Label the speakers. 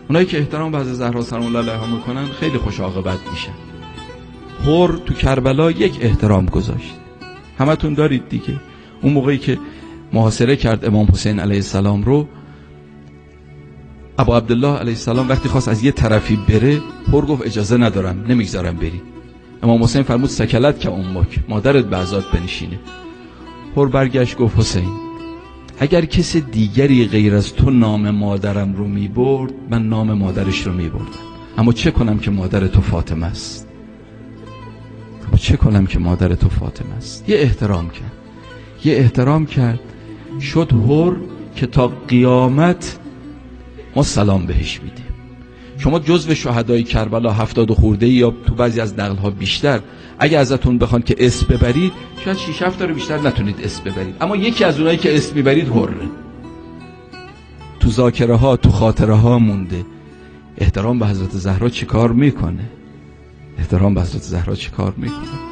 Speaker 1: اونایی که احترام به حضرت زهرا سلام الله علیها میکنن خیلی خوش عاقبت میشن. حر تو کربلا یک احترام گذاشت، همتون دارید دیگه. اون موقعی که محاصره کرد امام حسین علیه السلام رو، ابو عبدالله علیه السلام وقتی خواست از یه طرفی بره، حر گفت اجازه ندارم، نمیگذارم بری. امام حسین فرمود سکلت که امک، مادرت به عزات بنشینه. حر برگشت گفت حسین اگر کس دیگری غیر از تو نام مادرم رو میبرد، من نام مادرش رو میبردم، اما چه کنم که مادر تو فاطمه است. چه کنم که مادر تو فاطمه است. یه احترام کرد شد حر که تا قیامت ما سلام بهش میدیم. شما جزو شهدای کربلا 70 خورده یا تو بعضی از نقل‌ها بیشتر، اگه ازتون بخوان که اسم ببرید شاید 6 7 تا رو بیشتر نتونید اسم ببرید، اما یکی از اونایی که اسم میبرید حره، تو ذاکره ها تو خاطره ها مونده. احترام به حضرت زهرا چیکار میکنه؟